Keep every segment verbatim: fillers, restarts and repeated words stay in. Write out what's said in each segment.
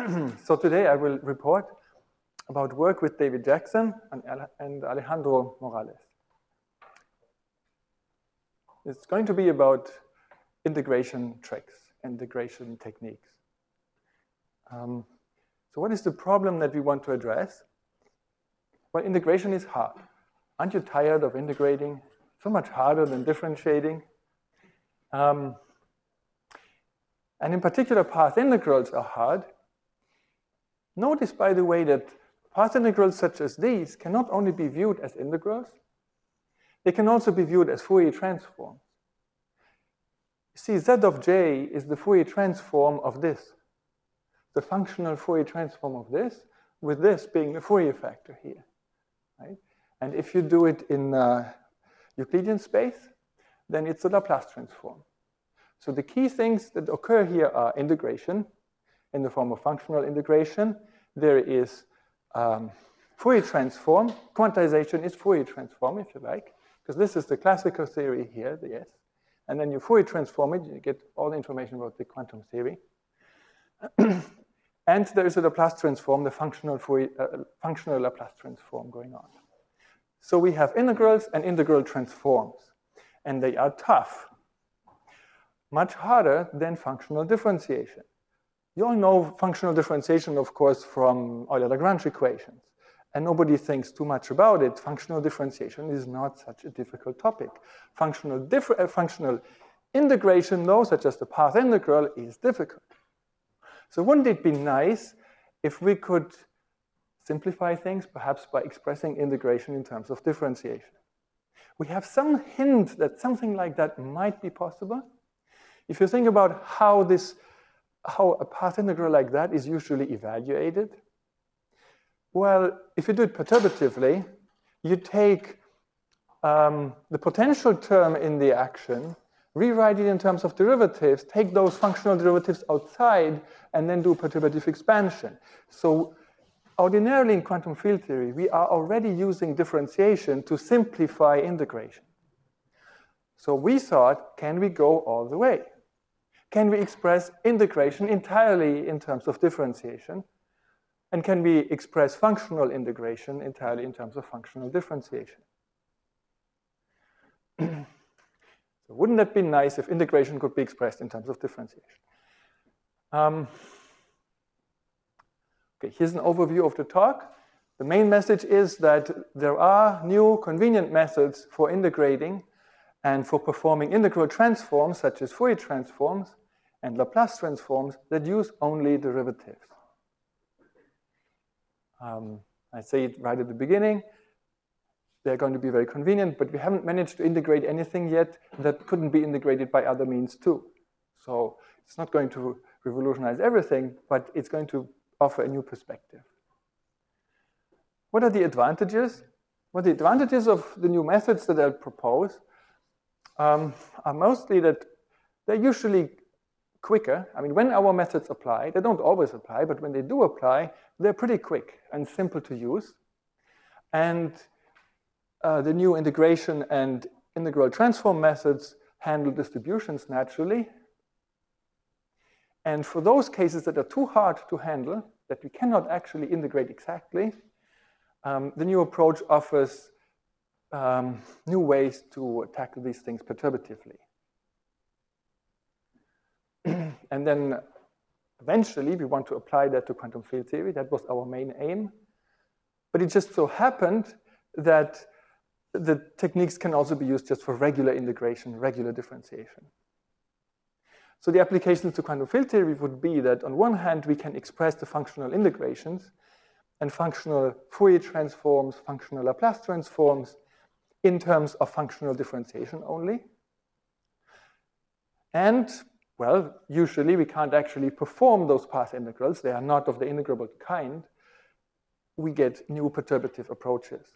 So today I will report about work with David Jackson and, and Alejandro Morales. It's going to be about integration tricks, integration techniques. Um, so what is the problem that we want to address? Well, integration is hard. Aren't you tired of integrating? So much harder than differentiating. Um, and in particular, path integrals are hard. Notice, by the way, that path integrals such as these can not only be viewed as integrals, they can also be viewed as Fourier transforms. You see, z of j is the Fourier transform of this, the functional Fourier transform of this, with this being the Fourier factor here. Right? And if you do it in uh, Euclidean space, then it's a Laplace transform. So the key things that occur here are integration in the form of functional integration. There is um, Fourier transform. Quantization is Fourier transform, if you like, because this is the classical theory here, the S. And then you Fourier transform it, you get all the information about the quantum theory. And there is a Laplace transform, the functional, Fourier, uh, functional Laplace transform going on. So we have integrals and integral transforms, and they are tough. Much harder than functional differentiation. You all know functional differentiation, of course, from Euler-Lagrange equations. And nobody thinks too much about it. Functional differentiation is not such a difficult topic. Functional, differ uh, functional integration, though, such as the path integral, is difficult. So wouldn't it be nice if we could simplify things, perhaps by expressing integration in terms of differentiation? We have some hint that something like that might be possible. If you think about how this, how a path integral like that is usually evaluated, well, if you do it perturbatively, you take um, the potential term in the action, rewrite it in terms of derivatives, take those functional derivatives outside, and then do perturbative expansion. So ordinarily in quantum field theory, we are already using differentiation to simplify integration. So we thought, can we go all the way? Can we express integration entirely in terms of differentiation? And can we express functional integration entirely in terms of functional differentiation? So wouldn't that be nice if integration could be expressed in terms of differentiation? Um, okay, here's an overview of the talk. The main message is that there are new convenient methods for integrating and for performing integral transforms, such as Fourier transforms and Laplace transforms, that use only derivatives. Um, I say it right at the beginning. They're going to be very convenient, but we haven't managed to integrate anything yet that couldn't be integrated by other means too. So it's not going to revolutionize everything, but it's going to offer a new perspective. What are the advantages? Well, the advantages of the new methods that I'll propose um, are mostly that they're usually quicker. I mean, when our methods apply, they don't always apply, but when they do apply, they're pretty quick and simple to use. And uh, the new integration and integral transform methods handle distributions naturally. And for those cases that are too hard to handle, that we cannot actually integrate exactly, um, the new approach offers um, new ways to tackle these things perturbatively. And then eventually we want to apply that to quantum field theory. That was our main aim. But it just so happened that the techniques can also be used just for regular integration, regular differentiation. So the applications to quantum field theory would be that on one hand, we can express the functional integrations and functional Fourier transforms, functional Laplace transforms in terms of functional differentiation only. And well, usually we can't actually perform those path integrals. They are not of the integrable kind. We get new perturbative approaches.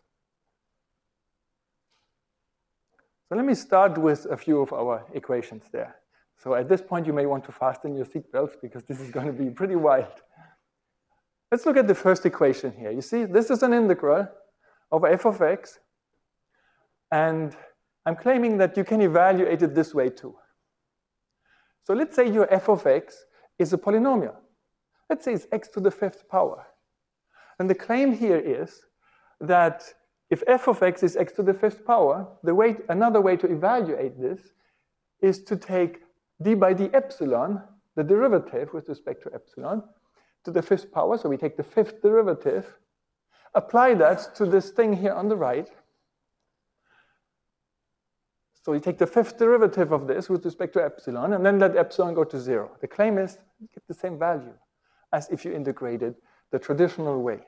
So let me start with a few of our equations there. So at this point, you may want to fasten your seatbelts because this is going to be pretty wild. Let's look at the first equation here. You see, this is an integral over f of x. And I'm claiming that you can evaluate it this way too. So let's say your f of x is a polynomial. Let's say it's x to the fifth power. And the claim here is that if f of x is x to the fifth power, the way, another way to evaluate this is to take d by d epsilon, the derivative with respect to epsilon, to the fifth power. So we take the fifth derivative, apply that to this thing here on the right. So we take the fifth derivative of this with respect to epsilon, and then let epsilon go to zero. The claim is you get the same value as if you integrated the traditional way.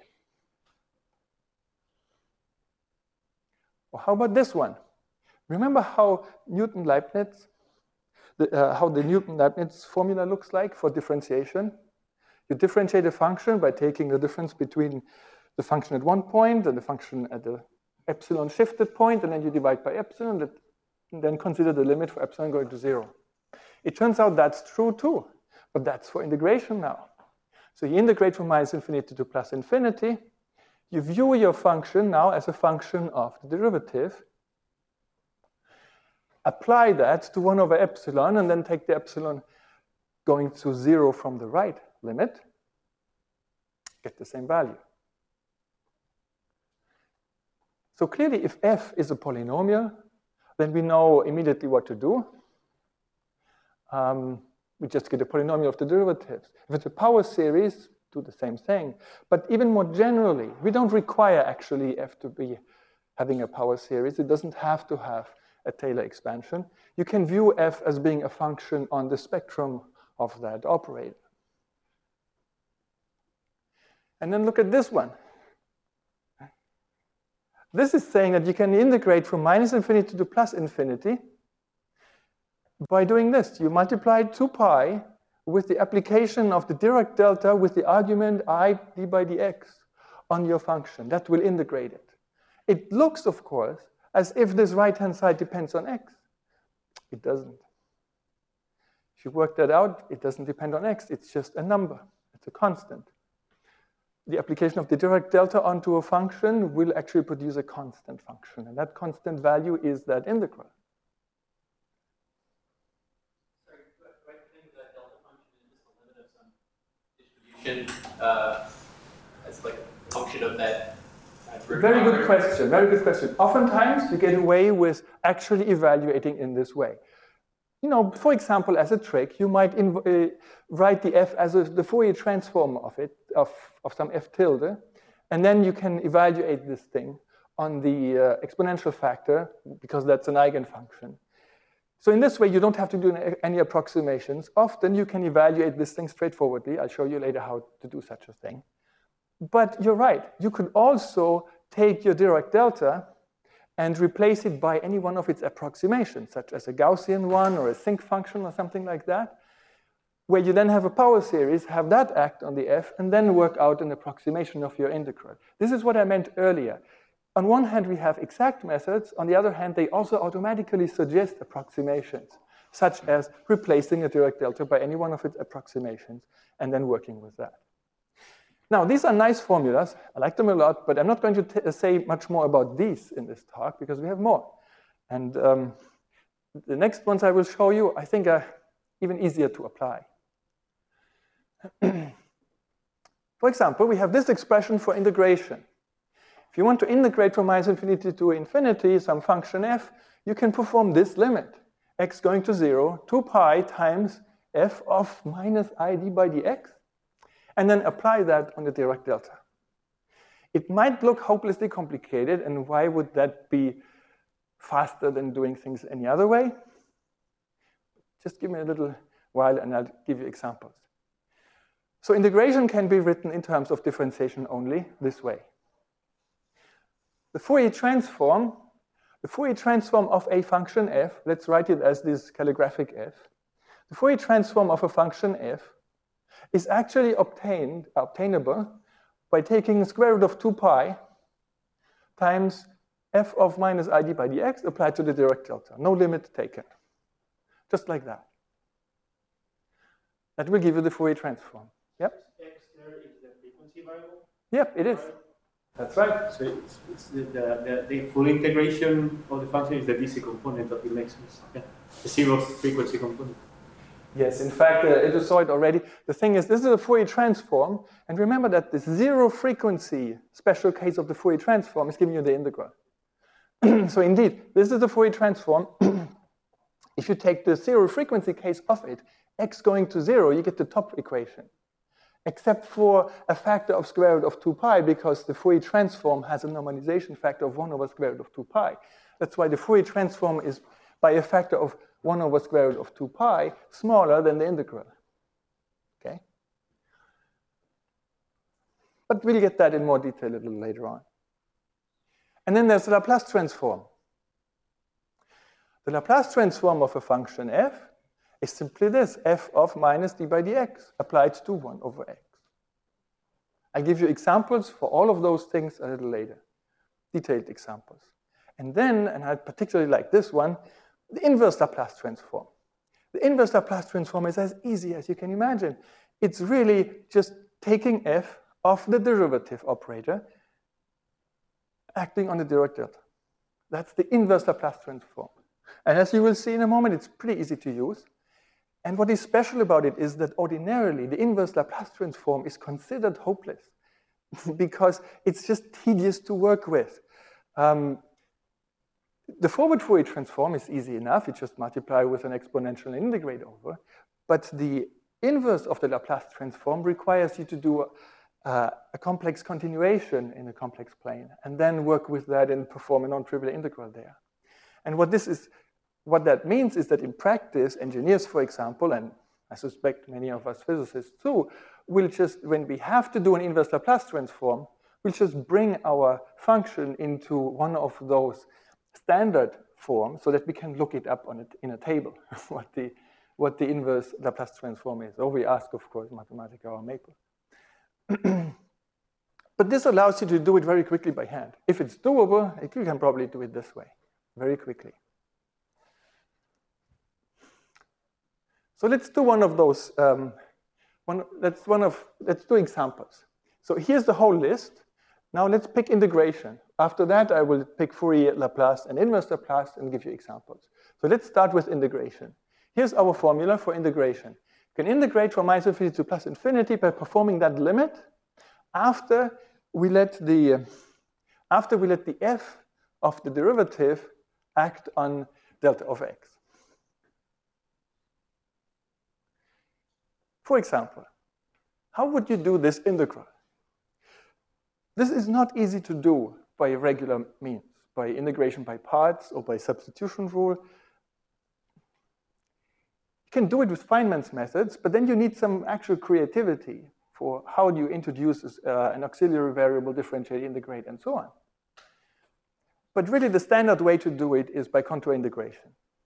Well, how about this one? Remember how Newton-Leibniz, the, uh, how the Newton-Leibniz formula looks like for differentiation? You differentiate a function by taking the difference between the function at one point and the function at the epsilon shifted point, and then you divide by epsilon, and then consider the limit for epsilon going to zero. It turns out that's true too, but that's for integration now. So you integrate from minus infinity to plus infinity. You view your function now as a function of the derivative. Apply that to one over epsilon, and then take the epsilon going to zero from the right limit. Get the same value. So clearly, if f is a polynomial, then we know immediately what to do. Um, we just get a polynomial of the derivatives. If it's a power series, do the same thing. But even more generally, we don't require actually f to be having a power series. It doesn't have to have a Taylor expansion. You can view f as being a function on the spectrum of that operator. And then look at this one. This is saying that you can integrate from minus infinity to plus infinity by doing this. You multiply two pi with the application of the Dirac delta with the argument I d by dx on your function. That will integrate it. It looks, of course, as if this right-hand side depends on x. It doesn't. If you work that out, it doesn't depend on x. It's just a number. It's a constant. The application of the Dirac delta onto a function will actually produce a constant function. And that constant value is that integral. Sorry, do I think that delta function is just the limit of some distribution uh, as like a function of that? Uh, very good question, very good question. Oftentimes, you get away with actually evaluating in this way. You know, for example, as a trick, you might uh, write the f as a, the Fourier transform of it, of, of some f tilde, and then you can evaluate this thing on the uh, exponential factor, because that's an eigenfunction. So in this way, you don't have to do any approximations. Often, you can evaluate this thing straightforwardly. I'll show you later how to do such a thing. But you're right. You could also take your Dirac delta and replace it by any one of its approximations, such as a Gaussian one or a sinc function or something like that, where you then have a power series, have that act on the f, and then work out an approximation of your integral. This is what I meant earlier. On one hand, we have exact methods. On the other hand, they also automatically suggest approximations, such as replacing a Dirac delta by any one of its approximations and then working with that. Now, these are nice formulas. I like them a lot, but I'm not going to t say much more about these in this talk because we have more. And um, the next ones I will show you, I think, are even easier to apply. For example, we have this expression for integration. If you want to integrate from minus infinity to infinity some function f, you can perform this limit, x going to zero, two pi times f of minus I d by dx. And then apply that on the Dirac delta. It might look hopelessly complicated, and why would that be faster than doing things any other way? Just give me a little while, and I'll give you examples. So integration can be written in terms of differentiation only this way. The Fourier transform, the Fourier transform of a function f, let's write it as this calligraphic f. The Fourier transform of a function f is actually obtained, obtainable by taking the square root of two pi times f of minus I d by dx applied to the Dirac delta. No limit taken. Just like that. That will give you the Fourier transform. Yep? X there is the frequency variable? Yep, it is. That's right. So it's, it's the, the, the full integration of the function is the D C component of the matrix. Yeah. The zero frequency component. Yes, in fact, uh, you saw it already. The thing is, this is a Fourier transform, and remember that the zero frequency special case of the Fourier transform is giving you the integral. So indeed, this is the Fourier transform. If you take the zero frequency case of it, x going to zero, you get the top equation. Except for a factor of square root of two pi, because the Fourier transform has a normalization factor of one over square root of two pi. That's why the Fourier transform is by a factor of one over square root of two pi smaller than the integral. Okay? But we'll get that in more detail a little later on. And then there's the Laplace transform. The Laplace transform of a function f is simply this, f of minus d by dx applied to one over x. I give you examples for all of those things a little later, detailed examples. And then, and I particularly like this one, the inverse Laplace transform. The inverse Laplace transform is as easy as you can imagine. It's really just taking f of the derivative operator acting on the Dirac delta. That's the inverse Laplace transform. And as you will see in a moment, it's pretty easy to use. And what is special about it is that ordinarily the inverse Laplace transform is considered hopeless because it's just tedious to work with. Um, the forward Fourier transform is easy enough. You just multiply with an exponential and integrate over. But the inverse of the Laplace transform requires you to do uh, a complex continuation in a complex plane and then work with that and perform a non-trivial integral there. And what this is, what that means is that in practice, engineers, for example, and I suspect many of us physicists too, will just, when we have to do an inverse Laplace transform, we'll just bring our function into one of those standard forms so that we can look it up on it in a table, what the, what the inverse Laplace transform is. Or we ask, of course, Mathematica or Maple. But this allows you to do it very quickly by hand. If it's doable, you can probably do it this way, very quickly. So let's do one of those, um, one, let's, one of, let's do examples. So here's the whole list. Now let's pick integration. After that, I will pick Fourier Laplace and inverse Laplace and give you examples. So let's start with integration. Here's our formula for integration. You can integrate from minus infinity to plus infinity by performing that limit after we let the, uh, after we let the f of the derivative act on delta of x. For example, how would you do this integral? This is not easy to do by regular means, by integration by parts or by substitution rule. You can do it with Feynman's methods, but then you need some actual creativity for how do you introduce uh, an auxiliary variable, differentiate, integrate, and so on. But really the standard way to do it is by contour integration.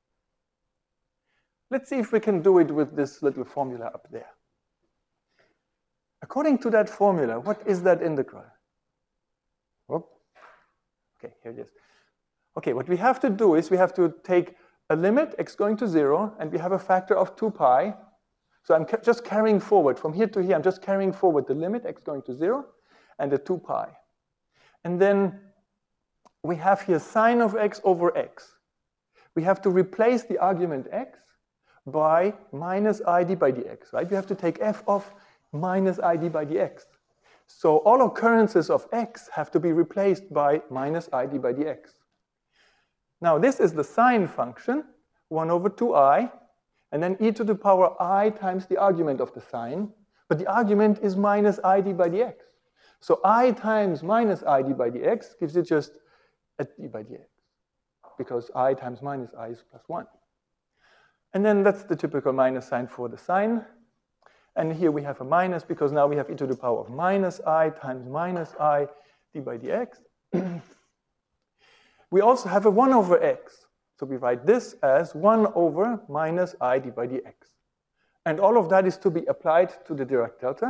Let's see if we can do it with this little formula up there. According to that formula, what is that integral? Whoop. Okay, here it is. Okay, what we have to do is we have to take a limit, x going to zero, and we have a factor of two pi. So I'm ca just carrying forward, from here to here, I'm just carrying forward the limit, x going to zero, and the two pi. And then we have here sine of x over x. We have to replace the argument x by minus id by dx, right? We have to take f of minus id by dx. So all occurrences of x have to be replaced by minus id by dx. Now this is the sine function, one over two i, and then e to the power I times the argument of the sine, but the argument is minus id by dx. So I times minus id by dx gives you just a d by dx, because I times minus I is plus one. And then that's the typical minus sign for the sine. And here we have a minus, because now we have e to the power of minus I times minus I d by dx. We also have a one over x. So we write this as one over minus I d by dx. And all of that is to be applied to the Dirac delta.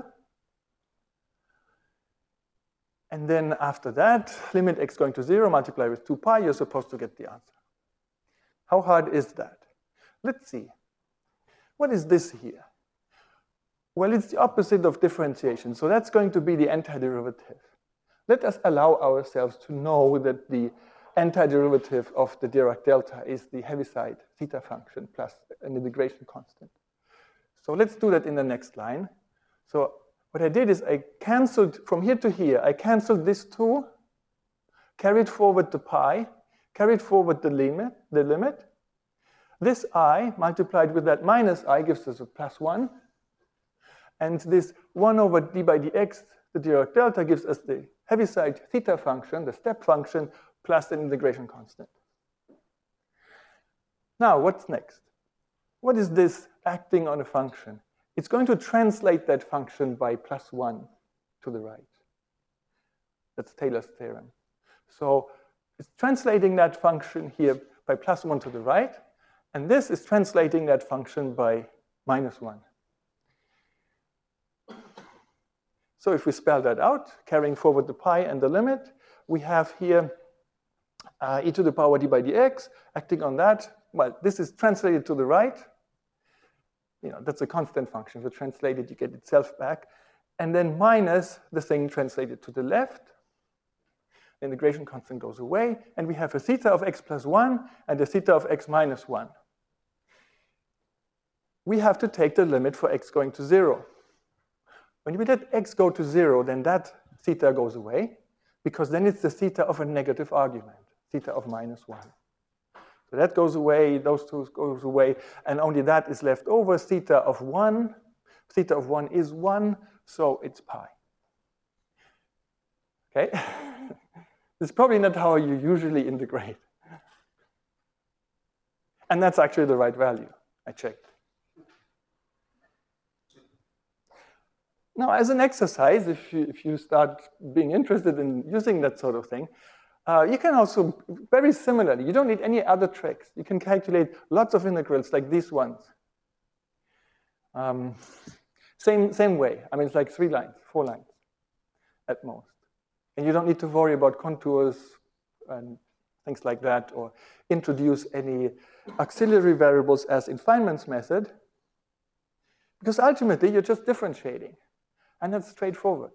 And then after that, limit x going to zero, multiply with two pi, you're supposed to get the answer. How hard is that? Let's see. What is this here? Well, it's the opposite of differentiation. So that's going to be the antiderivative. Let us allow ourselves to know that the antiderivative of the Dirac delta is the Heaviside theta function plus an integration constant. So let's do that in the next line. So what I did is I canceled from here to here, I canceled this two, carried forward the pi, carried forward the limit, the limit. This I multiplied with that minus I gives us a plus one. And this one over d by dx, the Dirac delta, gives us the Heaviside theta function, the step function, plus an integration constant. Now, what's next? What is this acting on a function? It's going to translate that function by plus one to the right. That's Taylor's theorem. So it's translating that function here by plus one to the right, and this is translating that function by minus one. So if we spell that out, carrying forward the pi and the limit, we have here uh, e to the power d by dx, acting on that. Well, this is translated to the right. You know, that's a constant function. If you translate it, you get itself back. And then minus the thing translated to the left. The integration constant goes away, and we have a theta of x plus one and a theta of x minus one. We have to take the limit for x going to zero. When we let x go to zero, then that theta goes away, because then it's the theta of a negative argument, theta of minus one. So that goes away, those two goes away, and only that is left over, theta of one. Theta of one is one, so it's pi. Okay? It's probably not how you usually integrate. And that's actually the right value, I checked. Now, as an exercise, if you, if you start being interested in using that sort of thing, uh, you can also, very similarly, you don't need any other tricks. You can calculate lots of integrals like these ones. Um, same, same way. I mean, it's like three lines, four lines at most. And you don't need to worry about contours and things like that, or introduce any auxiliary variables as in Feynman's method, because ultimately you're just differentiating. And that's straightforward.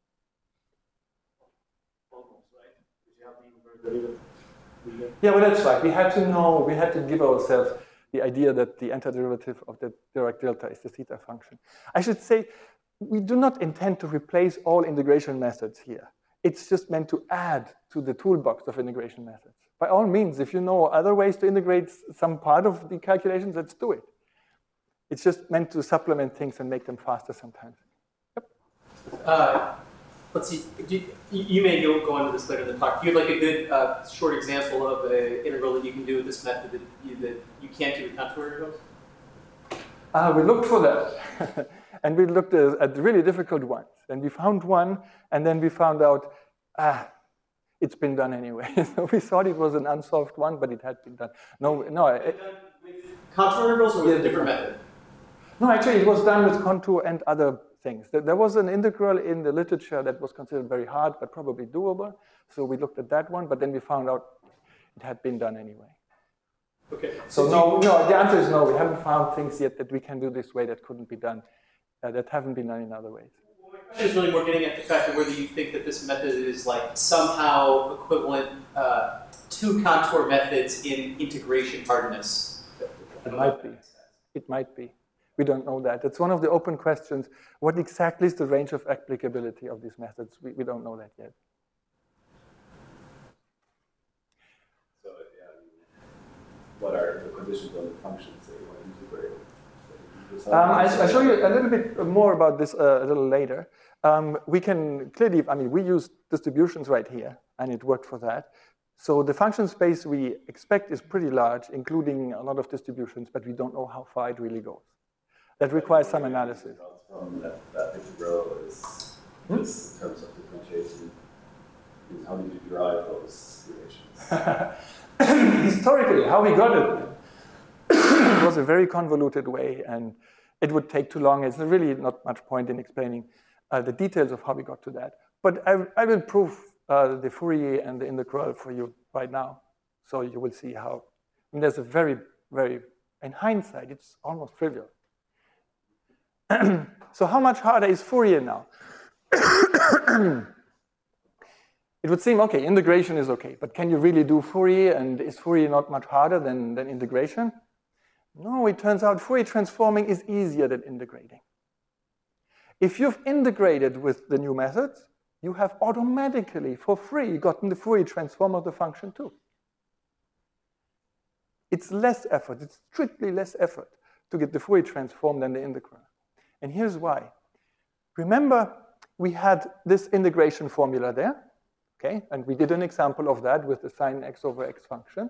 Yeah, well, that's right. We had to know, we had to give ourselves the idea that the antiderivative of the Dirac delta is the theta function. I should say, we do not intend to replace all integration methods here. It's just meant to add to the toolbox of integration methods. By all means, if you know other ways to integrate some part of the calculations, let's do it. It's just meant to supplement things and make them faster sometimes. Uh, let's see, you, you may go, go into this later in the talk. Do you have like a good uh, short example of an integral that you can do with this method that you, that you can't do with contour integrals? Uh, we looked for that. And we looked at really difficult ones. And we found one, and then we found out, ah, it's been done anyway. So we thought it was an unsolved one, but it had been done. No, no. It, with contour integrals or with yeah, a different method? No, actually, it was done with contour and other things. There was an integral in the literature that was considered very hard, but probably doable. So we looked at that one, but then we found out it had been done anyway. Okay. So, so no, no, the answer is no. We haven't found things yet that we can do this way that couldn't be done, uh, that haven't been done in other ways. Well, my question is really more getting at the fact of whether you think that this method is like somehow equivalent uh, to contour methods in integration hardness. It might be. It might be. We don't know that. It's one of the open questions. What exactly is the range of applicability of these methods? We, we don't know that yet. So, yeah, what are the conditions on the functions that you want to integrate? Um, I, I'll show you a little bit more about this uh, a little later. Um, we can clearly, I mean, we use distributions right here, and it worked for that. So the function space we expect is pretty large, including a lot of distributions, but we don't know how far it really goes. That requires some analysis. From that, that integral is Hmm? just in terms of differentiation. How did you derive those relations? Historically, how we got it was a very convoluted way, and it would take too long. There's really not much point in explaining uh, the details of how we got to that. But I, I will prove uh, the Fourier and the integral for you right now, so you will see how. I mean, there's a very, very, in hindsight, it's almost trivial. So how much harder is Fourier now? It would seem, okay, integration is okay, but can you really do Fourier, and is Fourier not much harder than, than integration? No, it turns out Fourier transforming is easier than integrating. If you've integrated with the new methods, you have automatically, for free, gotten the Fourier transform of the function too. It's less effort, it's strictly less effort to get the Fourier transform than the integral. And here's why. Remember, we had this integration formula there, okay? And we did an example of that with the sine x over x function.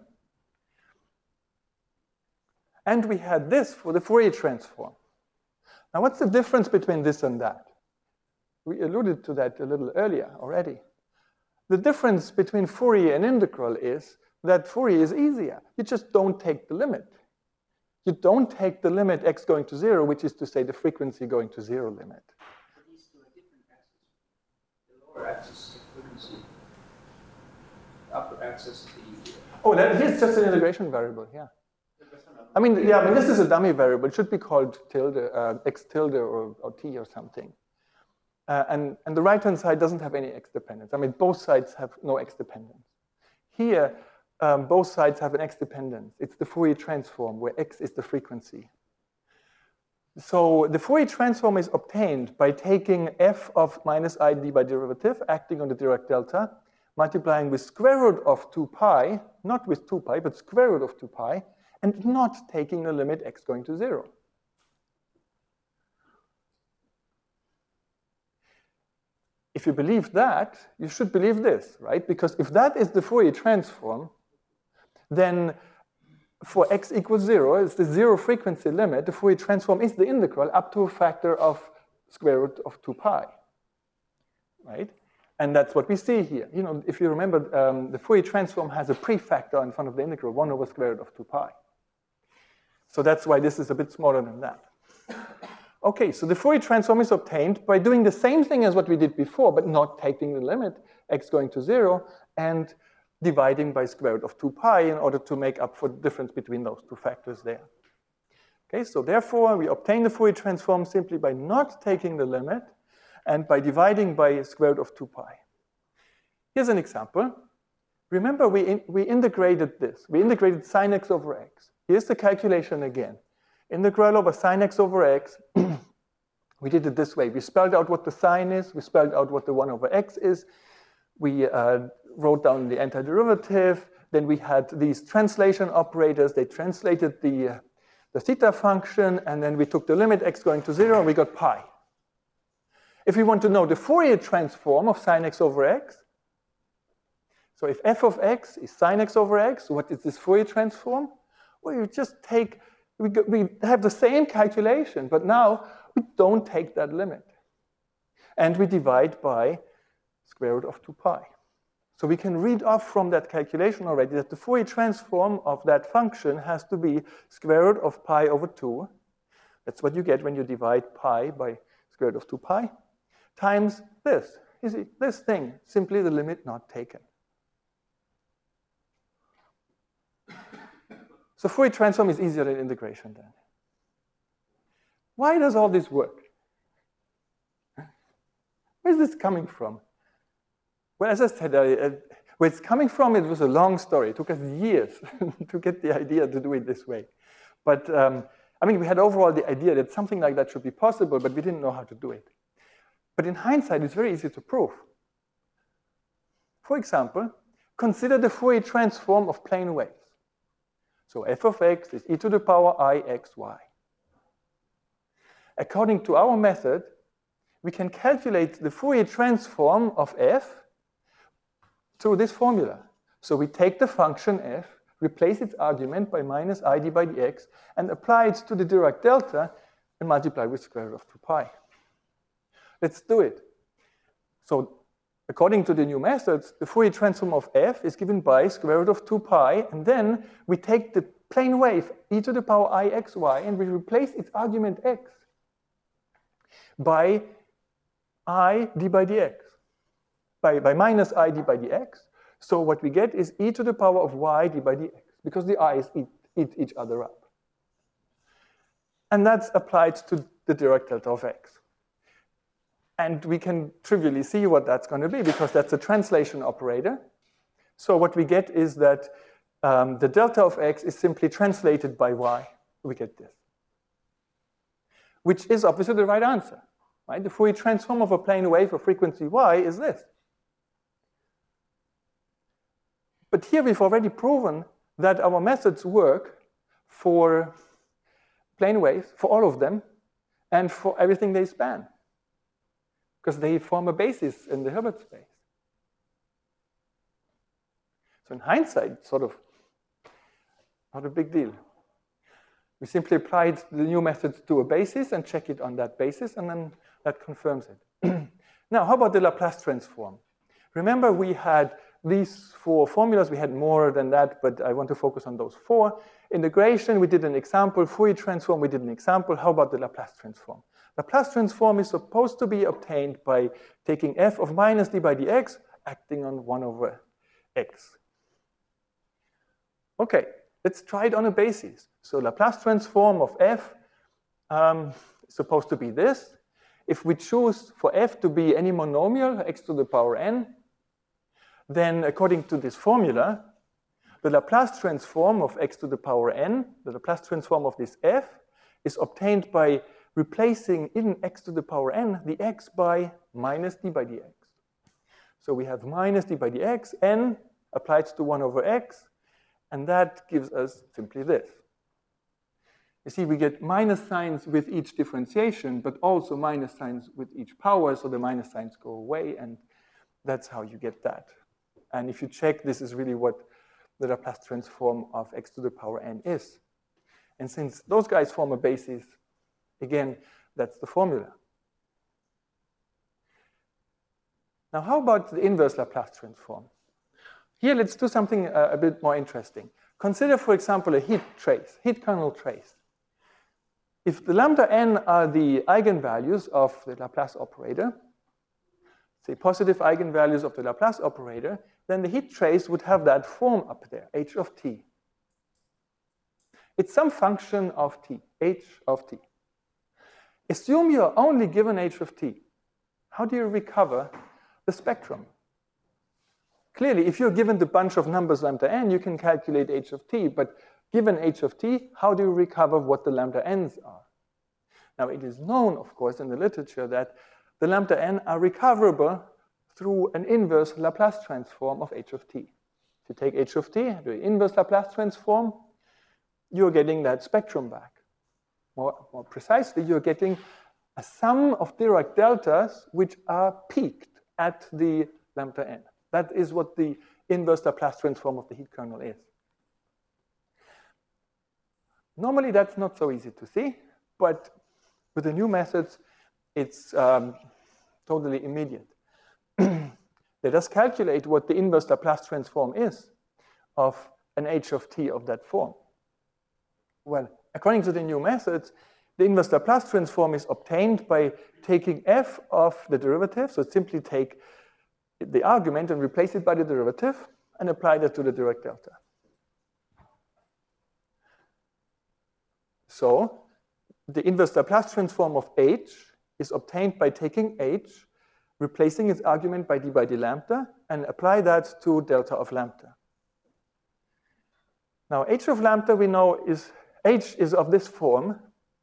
And we had this for the Fourier transform. Now, what's the difference between this and that? We alluded to that a little earlier already. The difference between Fourier and integral is that Fourier is easier. You just don't take the limit. You don't take the limit x going to zero, which is to say the frequency going to zero limit. But these two are different axes. The lower axis is the frequency. The upper axis is the... Oh, that, here's just an integration variable, yeah. I mean, yeah, I mean, this is a dummy variable. It should be called tilde, uh, x tilde or, or t or something. Uh, and, and the right-hand side doesn't have any x dependence. I mean, both sides have no x dependence. Here, um, both sides have an x dependence. It's the Fourier transform, where x is the frequency. So the Fourier transform is obtained by taking f of minus I d by derivative, acting on the Dirac delta, multiplying with square root of two pi, not with two pi, but square root of two pi, and not taking the limit x going to zero. If you believe that, you should believe this, right? Because if that is the Fourier transform, then for x equals zero, it's the zero frequency limit, the Fourier transform is the integral up to a factor of square root of two pi, right? And that's what we see here. You know, if you remember, um, the Fourier transform has a prefactor in front of the integral, one over square root of two pi. So that's why this is a bit smaller than that. Okay, so the Fourier transform is obtained by doing the same thing as what we did before, but not taking the limit, x going to zero, and dividing by square root of two pi in order to make up for the difference between those two factors there. Okay, so therefore, we obtain the Fourier transform simply by not taking the limit and by dividing by square root of two pi. Here's an example. Remember, we, in, we integrated this. We integrated sine x over x. Here's the calculation again. Integral over sine x over x, we did it this way. We spelled out what the sine is. We spelled out what the one over x is. We uh, wrote down the antiderivative. Then we had these translation operators. They translated the, uh, the theta function. And then we took the limit x going to zero, and we got pi. If we want to know the Fourier transform of sine x over x, so if f of x is sine x over x, what is this Fourier transform? Well, you just take, we, go, we have the same calculation, but now we don't take that limit. And we divide by square root of two pi. So we can read off from that calculation already that the Fourier transform of that function has to be square root of pi over two. That's what you get when you divide pi by square root of two pi, times this. You see, this thing, simply the limit not taken. So Fourier transform is easier than integration then. Why does all this work? Where is this coming from? Well, as I said, uh, where it's coming from, it was a long story. It took us years to get the idea to do it this way. But, um, I mean, we had overall the idea that something like that should be possible, but we didn't know how to do it. But in hindsight, it's very easy to prove. For example, consider the Fourier transform of plane waves. So f of x is e to the power I x y. According to our method, we can calculate the Fourier transform of f through this formula. So we take the function f, replace its argument by minus I d by dx, and apply it to the Dirac delta and multiply with square root of two pi. Let's do it. So according to the new methods, the Fourier transform of f is given by square root of two pi, and then we take the plane wave e to the power I x y, and we replace its argument x by I d by dx, by, by minus I d by dx. So what we get is e to the power of y d by dx, because the i's eat, eat each other up. And that's applied to the Dirac delta of x. And we can trivially see what that's going to be, because that's a translation operator. So what we get is that um, the delta of x is simply translated by y, we get this, which is obviously the right answer. Right? The Fourier transform of a plane wave of frequency y is this. But here we've already proven that our methods work for plane waves, for all of them, and for everything they span, because they form a basis in the Hilbert space. So in hindsight, it's sort of not a big deal. We simply applied the new methods to a basis and check it on that basis, and then that confirms it. Now, how about the Laplace transform? Remember, we had these four formulas. We had more than that, but I want to focus on those four. Integration, we did an example. Fourier transform, we did an example. How about the Laplace transform? Laplace transform is supposed to be obtained by taking f of minus d by dx, acting on one over x. Okay, let's try it on a basis. So Laplace transform of f um, is supposed to be this. If we choose for f to be any monomial, x to the power n, then according to this formula, the Laplace transform of x to the power n, the Laplace transform of this f, is obtained by replacing in x to the power n the x by minus d by dx. So we have minus d by dx, n applied to one over x, and that gives us simply this. You see, we get minus signs with each differentiation, but also minus signs with each power, so the minus signs go away, and that's how you get that. And if you check, this is really what the Laplace transform of x to the power n is. And since those guys form a basis, again, that's the formula. Now, how about the inverse Laplace transform? Here, let's do something uh, a bit more interesting. Consider, for example, a heat trace, heat kernel trace. If the lambda n are the eigenvalues of the Laplace operator, say positive eigenvalues of the Laplace operator, then the heat trace would have that form up there, h of t. It's some function of t, h of t. Assume you're only given h of t. How do you recover the spectrum? Clearly, if you're given the bunch of numbers lambda n, you can calculate h of t, but given h of t, how do you recover what the lambda n's are? Now, it is known, of course, in the literature that the lambda n are recoverable through an inverse Laplace transform of h of t. If you take h of t, do an inverse Laplace transform, you're getting that spectrum back. More, more precisely, you're getting a sum of Dirac deltas which are peaked at the lambda n. That is what the inverse Laplace transform of the heat kernel is. Normally, that's not so easy to see, but with the new methods, it's um, totally immediate. Let us calculate what the inverse Laplace transform is of an h of t of that form. Well, according to the new methods, the inverse Laplace transform is obtained by taking f of the derivative, so simply take the argument and replace it by the derivative and apply that to the Dirac delta. So the inverse Laplace transform of h is obtained by taking h, replacing its argument by d by d lambda, and apply that to delta of lambda. Now, h of lambda we know is, h is of this form.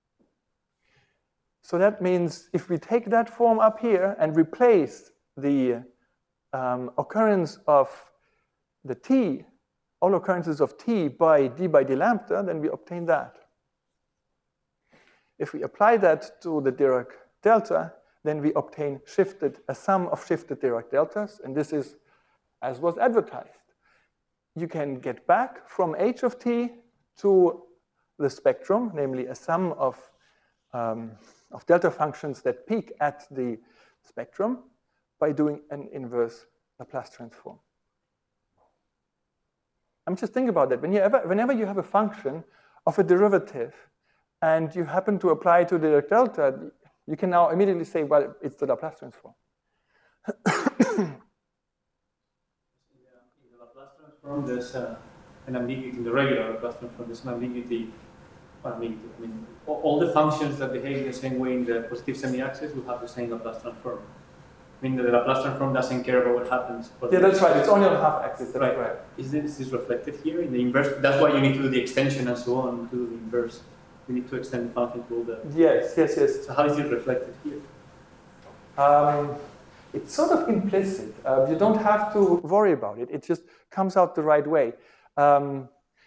So that means if we take that form up here and replace the um, occurrence of the t, all occurrences of t by d by d lambda, then we obtain that. If we apply that to the Dirac delta, then we obtain shifted, a sum of shifted Dirac deltas, and this is as was advertised. You can get back from h of t to the spectrum, namely a sum of, um, of delta functions that peak at the spectrum by doing an inverse Laplace transform. I'm just thinking about that. When you ever, whenever you have a function of a derivative and you happen to apply to the Dirac delta, you can now immediately say, well, it's the Laplace transform. In the Laplace transform, there's uh, an ambiguity. In the regular Laplace transform, there's an ambiguity. ambiguity. I mean, all, all the functions that behave in the same way in the positive semi-axis will have the same Laplace transform. I mean, the Laplace transform doesn't care about what happens. Yeah, that's right. It's only on half-axis. Right. right. Is this is reflected here in the inverse? That's why you need to do the extension and so on to do the inverse. You need to extend the function to all the... Yes, yes, yes. So how is it reflected here? Um, it's sort of implicit. Uh, you don't have to worry about it. It just comes out the right way. Um,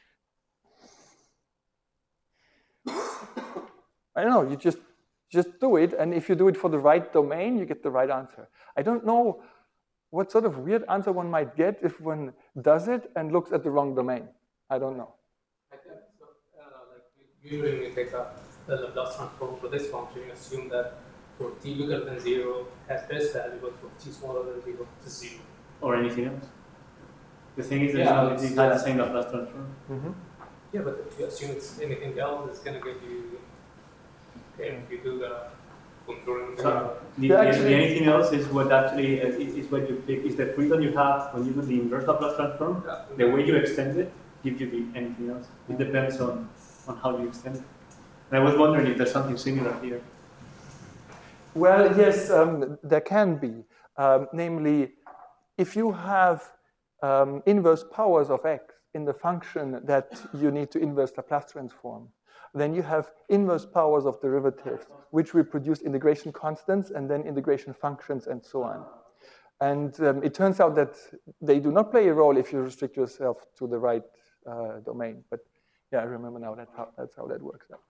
I don't know, you just, just do it, and if you do it for the right domain, you get the right answer. I don't know what sort of weird answer one might get if one does it and looks at the wrong domain. I don't know. I think so, uh, like usually when you take a the Laplace transform for this function, you assume that for t bigger than zero has this value, but for t smaller than zero, it's zero. Or anything else. The thing is that Yeah, it has yeah. the same Laplace transform. Mm-hmm. Yeah, but if you assume it's anything else, it's going to give you, okay, if you do the controlling. So the, Yeah, the- actually- the anything else is what actually uh, is is what you pick, is the freedom you have when you do the inverse Laplace transform. The way you extend it gives you the anything else. It depends on, on how you extend it. And I was wondering if there's something similar here. Well, yes, um, there can be. Um, namely, if you have um, inverse powers of x in the function that you need to inverse Laplace transform, then you have inverse powers of derivatives, which reproduce integration constants and then integration functions and so on. And um, it turns out that they do not play a role if you restrict yourself to the right uh, domain. But yeah, I remember now that's how, that's how that works out.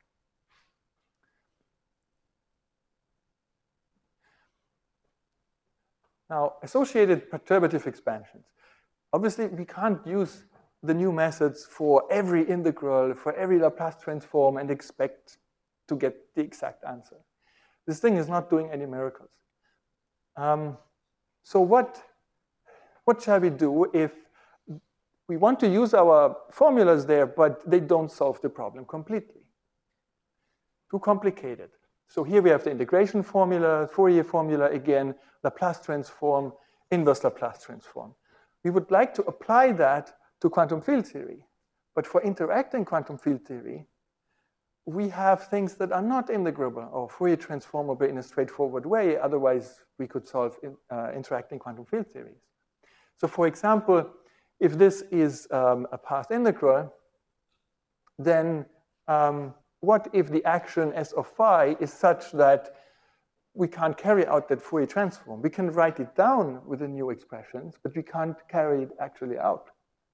Now, associated perturbative expansions. Obviously, we can't use the new methods for every integral, for every Laplace transform, and expect to get the exact answer. This thing is not doing any miracles. Um, so what, what shall we do if we want to use our formulas there, but they don't solve the problem completely? Too complicated. So here we have the integration formula, Fourier formula again, Laplace transform, inverse Laplace transform. We would like to apply that to quantum field theory. But for interacting quantum field theory, we have things that are not integrable or Fourier transformable in a straightforward way. Otherwise, we could solve in, uh, interacting quantum field theories. So for example, if this is um, a path integral, then um, what if the action S of phi is such that we can't carry out that Fourier transform? We can write it down with the new expressions, but we can't carry it actually out.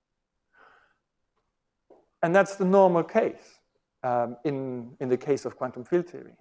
And that's the normal case um, in, in the case of quantum field theory.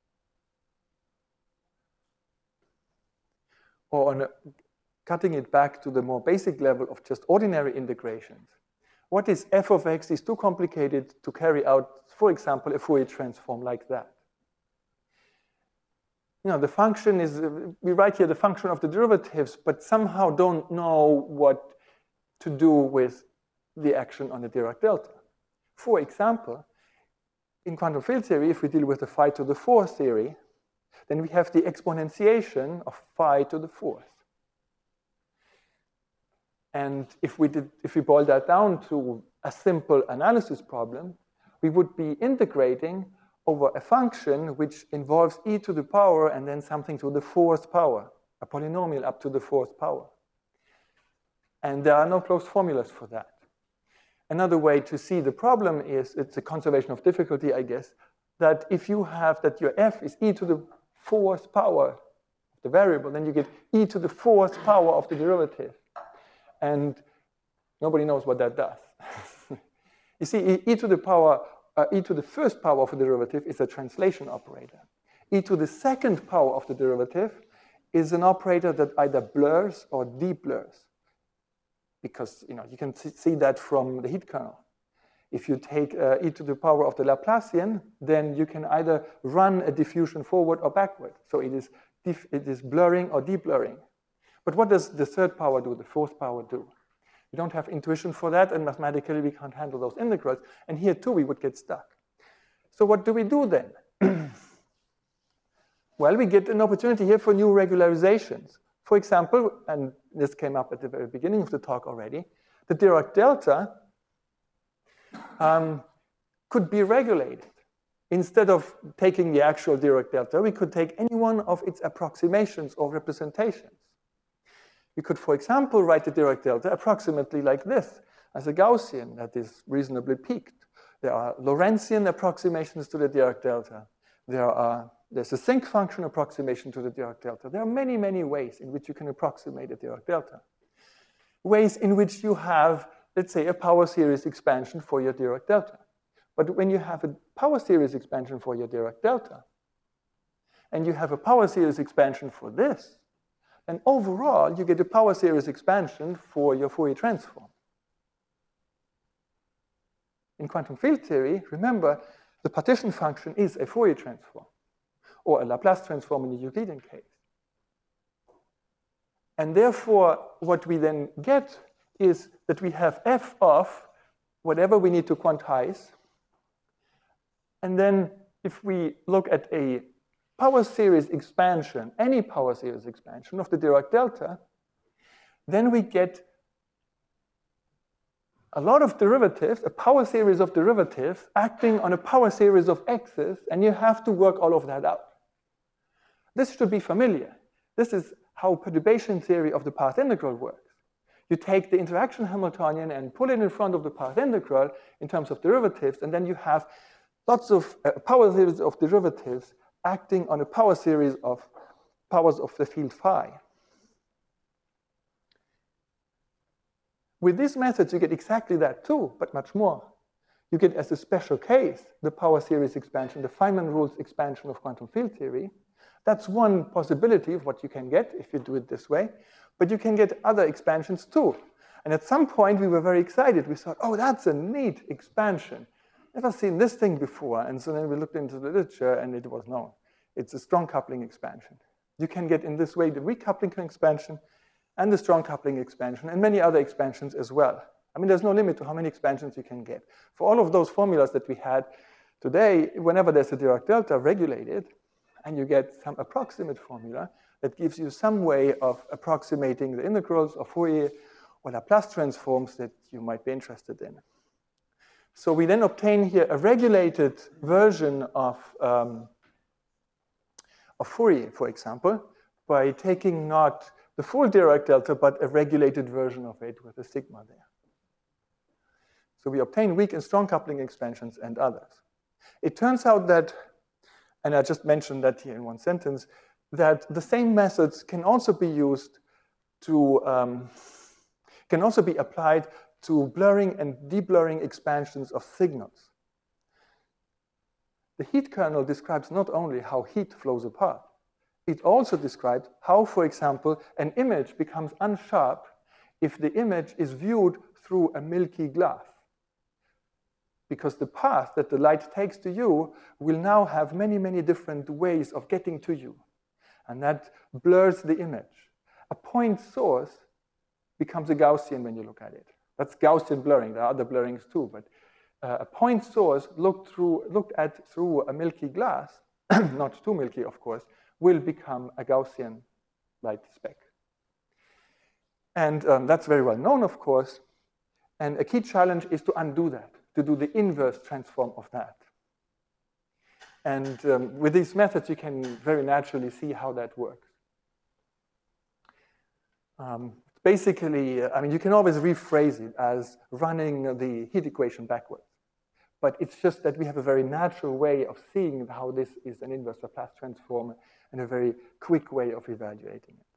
Or on a, cutting it back to the more basic level of just ordinary integrations. What is f of x is too complicated to carry out, for example, a Fourier transform like that. You know, the function is, uh, we write here the function of the derivatives, but somehow don't know what to do with the action on the Dirac delta. For example, in quantum field theory, if we deal with the phi to the fourth theory, then we have the exponentiation of phi to the fourth. And if we, did, if we boil that down to a simple analysis problem, we would be integrating over a function which involves e to the power and then something to the fourth power, a polynomial up to the fourth power. And there are no closed formulas for that. Another way to see the problem is, it's a conservation of difficulty, I guess, that if you have that your f is e to the fourth power of the variable, then you get e to the fourth power of the derivative. And nobody knows what that does. You see, e, e to the power, uh, e to the first power of the derivative is a translation operator. E to the second power of the derivative is an operator that either blurs or deblurs. Because you know you can see that from the heat kernel. If you take uh, e to the power of the Laplacian, then you can either run a diffusion forward or backward. So it is, it is blurring or deblurring. But what does the third power do, the fourth power do? We don't have intuition for that, and mathematically we can't handle those integrals. And here too we would get stuck. So what do we do then? Well, we get an opportunity here for new regularizations. For example, and this came up at the very beginning of the talk already, the Dirac delta um, could be regulated. Instead of taking the actual Dirac delta, we could take any one of its approximations or representations. We could, for example, write the Dirac delta approximately like this, as a Gaussian that is reasonably peaked. There are Lorentzian approximations to the Dirac delta. There are, there's a sinc function approximation to the Dirac delta. There are many, many ways in which you can approximate the Dirac delta. Ways in which you have, let's say, a power series expansion for your Dirac delta. But when you have a power series expansion for your Dirac delta, and you have a power series expansion for this, then overall you get a power series expansion for your Fourier transform. In quantum field theory, remember, the partition function is a Fourier transform, or a Laplace transform in the Euclidean case. And therefore, what we then get is that we have f of whatever we need to quantize. And then if we look at a power series expansion, any power series expansion of the Dirac delta, then we get a lot of derivatives, a power series of derivatives acting on a power series of x's, and you have to work all of that out. This should be familiar. This is how perturbation theory of the path integral works. You take the interaction Hamiltonian and pull it in front of the path integral in terms of derivatives, and then you have lots of uh, power series of derivatives acting on a power series of powers of the field phi. With these methods, you get exactly that too, but much more. You get, as a special case, the power series expansion, the Feynman rules expansion of quantum field theory. That's one possibility of what you can get if you do it this way. But you can get other expansions too. And at some point, we were very excited. We thought, oh, that's a neat expansion. Never seen this thing before. And so then we looked into the literature, and it was known. It's a strong coupling expansion. You can get, in this way, the weak coupling expansion and the strong coupling expansion, and many other expansions as well. I mean, there's no limit to how many expansions you can get. For all of those formulas that we had today, whenever there's a Dirac delta regulated, and you get some approximate formula that gives you some way of approximating the integrals of Fourier or Laplace transforms that you might be interested in. So we then obtain here a regulated version of, um, of Fourier, for example, by taking not the full Dirac delta, but a regulated version of it with a sigma there. So we obtain weak and strong coupling expansions and others. It turns out that, and I just mentioned that here in one sentence, that the same methods can also be used to, um, can also be applied to blurring and deblurring expansions of signals. The heat kernel describes not only how heat flows apart, it also describes how, for example, an image becomes unsharp if the image is viewed through a milky glass. Because the path that the light takes to you will now have many, many different ways of getting to you. And that blurs the image. A point source becomes a Gaussian when you look at it. That's Gaussian blurring. There are other blurrings too, but uh, a point source looked, through, looked at through a milky glass, not too milky, of course, will become a Gaussian light speck. And um, that's very well known, of course. And a key challenge is to undo that, to do the inverse transform of that. And um, with these methods, you can very naturally see how that works. Um, basically, I mean, you can always rephrase it as running the heat equation backwards. But it's just that we have a very natural way of seeing how this is an inverse Laplace transform and a very quick way of evaluating it.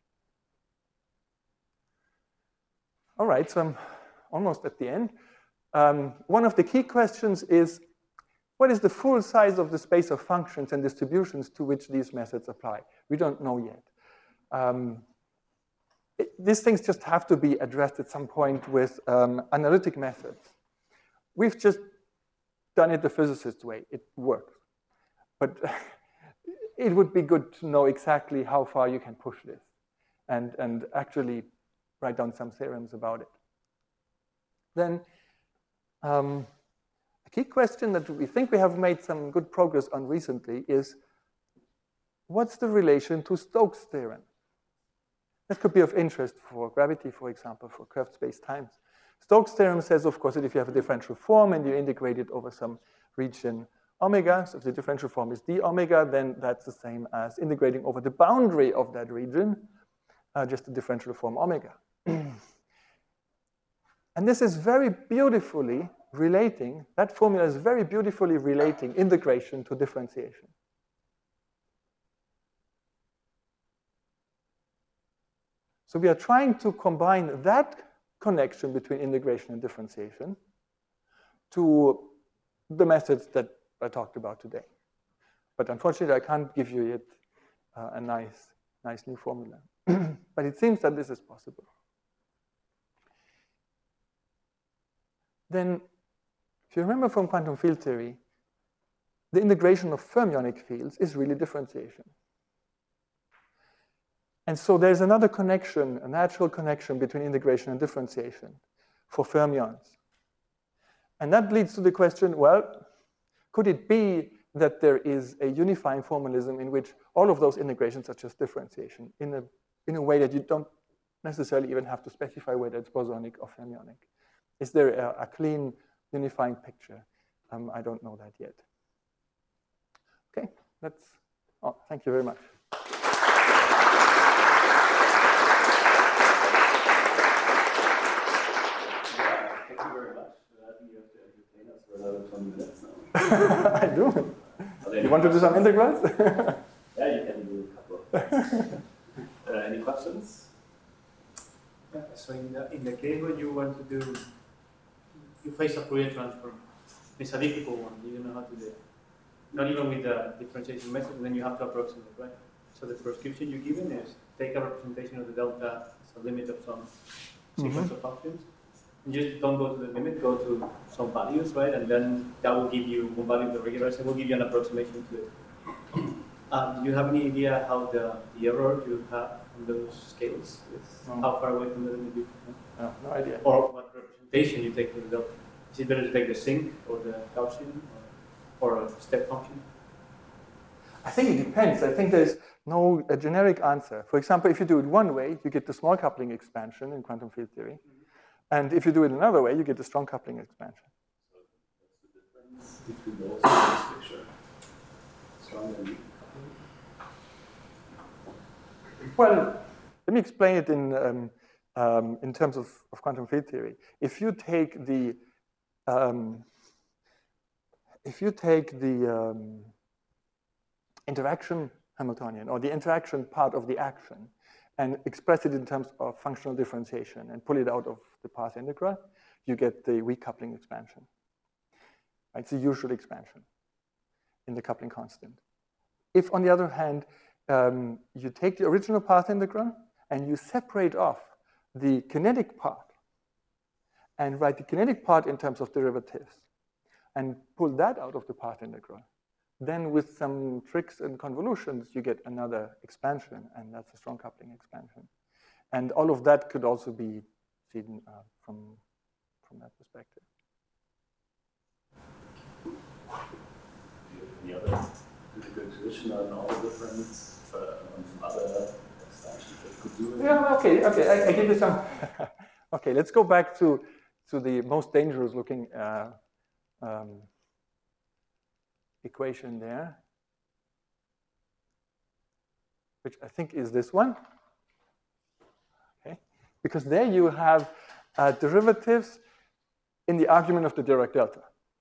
All right, so I'm almost at the end. Um, one of the key questions is, what is the full size of the space of functions and distributions to which these methods apply? We don't know yet. Um, it, these things just have to be addressed at some point with um, analytic methods. We've just done it the physicist way. It works. But it would be good to know exactly how far you can push this and, and actually write down some theorems about it. Then um, a key question that we think we have made some good progress on recently is, what's the relation to Stokes' theorem? That could be of interest for gravity, for example, for curved space-times. Stokes' theorem says, of course, that if you have a differential form and you integrate it over some region omega, so if the differential form is d omega, then that's the same as integrating over the boundary of that region, uh, just the differential form omega. And this is very beautifully, relating, that formula is very beautifully relating integration to differentiation. So we are trying to combine that connection between integration and differentiation to the methods that I talked about today. But unfortunately, I can't give you yet uh, a nice, nice new formula. But it seems that this is possible. Then, if you remember from quantum field theory, the integration of fermionic fields is really differentiation. And so there's another connection, a natural connection between integration and differentiation for fermions. And that leads to the question, well, could it be that there is a unifying formalism in which all of those integrations are just differentiation in a, in a way that you don't necessarily even have to specify whether it's bosonic or fermionic? Is there a, a clean unifying picture? Um, I don't know that yet. Okay, that's, oh, thank you very much. Thank you very much. I think you have to entertain us for another twenty minutes now. I do. You want to do some integrals? Yeah, you can do a couple of things. uh, any questions? Yeah, so in the, in the case where you want to do, you face a Fourier transform. It's a difficult one, you don't know how to do it. Not even with the differentiation method, then you have to approximate, right? So the prescription you're given is take a representation of the delta as a limit of some sequence mm-hmm. of functions. And just don't go to the limit, go to some values, right? And then that will give you one value of the regularized and will give you an approximation to it. Um, do you have any idea how the, the error you have on those scales is? No. How far away from the limit you no, no idea. Or what representation you take for the delta? Is it better to take the sinc or the Gaussian or, or a step function? I think it depends. I think there's no a generic answer. For example, if you do it one way, you get the small coupling expansion in quantum field theory. Mm-hmm. And if you do it another way, you get the strong coupling expansion. So what's the difference between those in this picture? Strong and weak coupling? Well, let me explain it in, um, um, in terms of, of quantum field theory. If you take the, um, if you take the um, interaction Hamiltonian, or the interaction part of the action, and express it in terms of functional differentiation and pull it out of the path integral, you get the weak coupling expansion. It's the usual expansion in the coupling constant. If, on the other hand, um, you take the original path integral and you separate off the kinetic part and write the kinetic part in terms of derivatives and pull that out of the path integral, then with some tricks and convolutions, you get another expansion, and that's a strong coupling expansion. And all of that could also be seen uh, from, from that perspective. Do you have any other good tradition on all the different, uh, on some other expansions that you could do? Yeah, okay, okay, I, I give you some. Okay, let's go back to, to the most dangerous looking uh, um, equation there, which I think is this one. Okay, because there you have uh, derivatives in the argument of the Dirac delta.